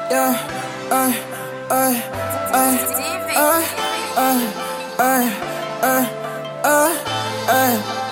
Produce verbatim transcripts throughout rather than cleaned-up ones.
yeah, ay, ay, ay, ay, ay, ay, ay, ay, ay.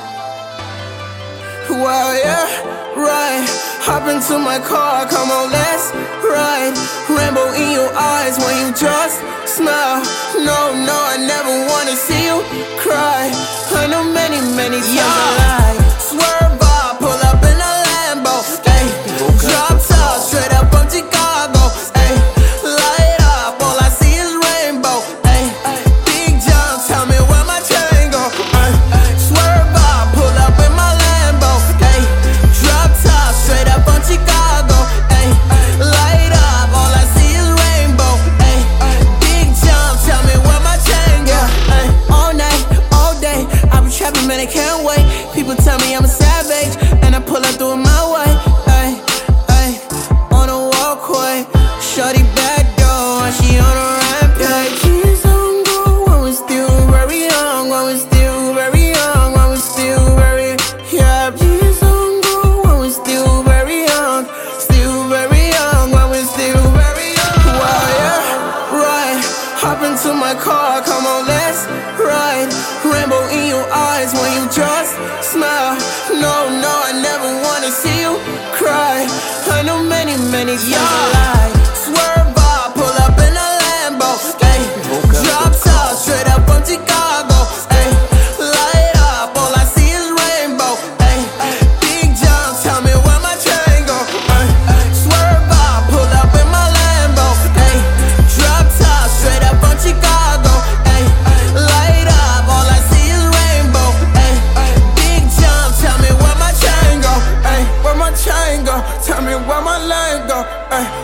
Well, yeah, right. Hop into my car, come on, let's ride. Rainbow in your eyes when you just smile. No, no, I never wanna see you cry. I know many, many times I lied. Swerve up, pull up in a Lambo, ayy. Drop top, straight up from Chicago, ayy. Light up, all I see is rainbow, ayy. Big John, tell me where my chain go, ayy. Swerve up, pull up in my Lambo, ayy. Drop top, straight up from Chicago, ayy. Light up, all I see is rainbow, ayy. Big John, tell me where my chain go, ayy. All night, all day, I be trapping, man, I can't wait. People tell me I'm a savage, and I pull up through it my way, ayy, ayy. On a walkway, shorty back door, she on a rampage. She's on go when we're still very young, when we're still very young, when we're still very, yeah. She's on go when we're still very young, still very young, when we're still very young. Well, yeah, right. Hop into my car, come on, let's ride. Rainbow in your eyes when you just smile. No, no, I never wanna see you cry. I know many, many times I lied. Swerve up, pull up in a Lambo, ayy. Drop top, straight up from Chicago, ayy. Light up, all I see is rainbow, ayy. Big John, tell me where my chain go, ayy. Swerve up, pull up in my Lambo, ayy. Drop top, straight up from Chicago, ayy. Light up, all I see is rainbow, ayy. Big John, tell me where my chain go, ayy. Where my chain go, tell me where my lane go, ayy.